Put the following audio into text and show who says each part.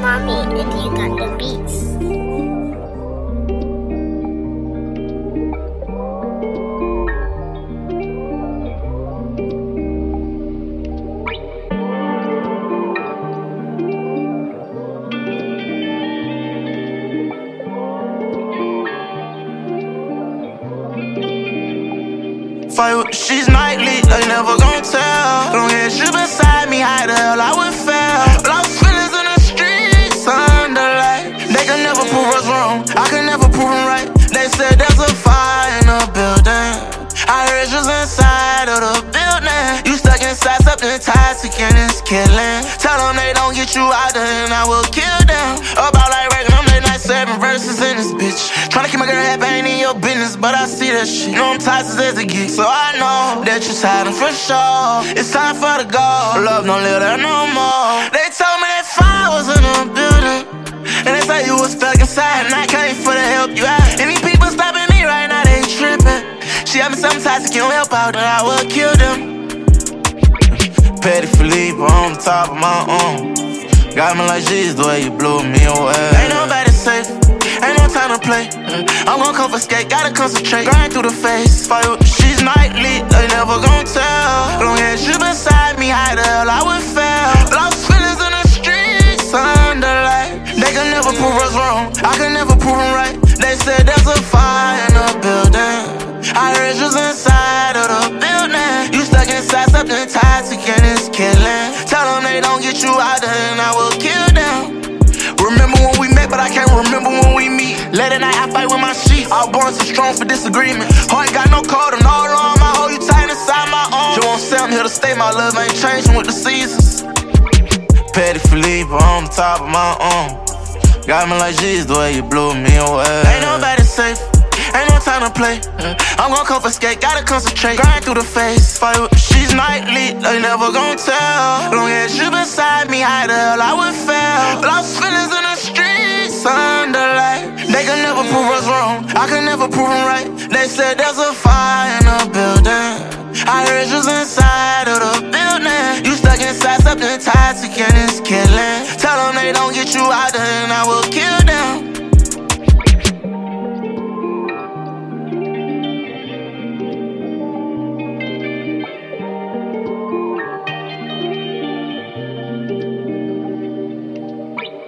Speaker 1: Mommy and you got the beats.
Speaker 2: Fight with she's nightly, they never gon' tell. Long as you beside me, how the hell I would fail? Lost feelings in the streets, under light. They can never prove us wrong, I can never prove them right. They said there's a fire in the building. I heard you's inside of the building. You stuck inside something toxic and it's killing. Tell them they don't get you out there and I will kill them. About like Reagan, I'm late night 7 verses in this bitch. Tryna keep my girl happy, ain't in your business, but I see that shit. You know I'm toxic as a geek, so I know that you're hiding for sure. It's time for the go. Love don't live there no more. They told me that fire was in the building, and they say you was stuck inside, and I came for to help you out. And these people stopping me right now, they tripping. She had me something toxic, you don't help out, then I will kill them. Petty Philippe on top of my own. Got me like Jesus, the way you blew me away. Ain't nobody safe, ain't no time to play. I'm gon' confiscate, gotta concentrate. Grind through the face, fight with she's nightly, they never gon' tell. Long as you beside me, how the hell I would fail? Lost feelings in the streets, under light. They can never prove us wrong, I can never prove them right. They said there's a fire in the building. I heard you's inside of the building. You stuck inside something toxic and it's killing. Tell them they don't get you out there and I will kill them. Remember when we met, but I can't remember when we meet. Late at night, I fight with my sheets. All born too strong for disagreement. Heart got no code and all on my hold you tight inside my arms. You won't say I'm here to stay, my love ain't changing with the seasons. Petty Philippe on top of my own. Got me like Jesus, the way you blew me away. Ain't nobody safe, ain't no time to play. I'm gon' confiscate, gotta concentrate. Grind through the face, fight with she's nightly, they never gon' tell. Long as you beside me, how the hell I would fail? Lost feelings in the streets, under light. They can never prove us wrong, I can never prove them right. They said there's a fire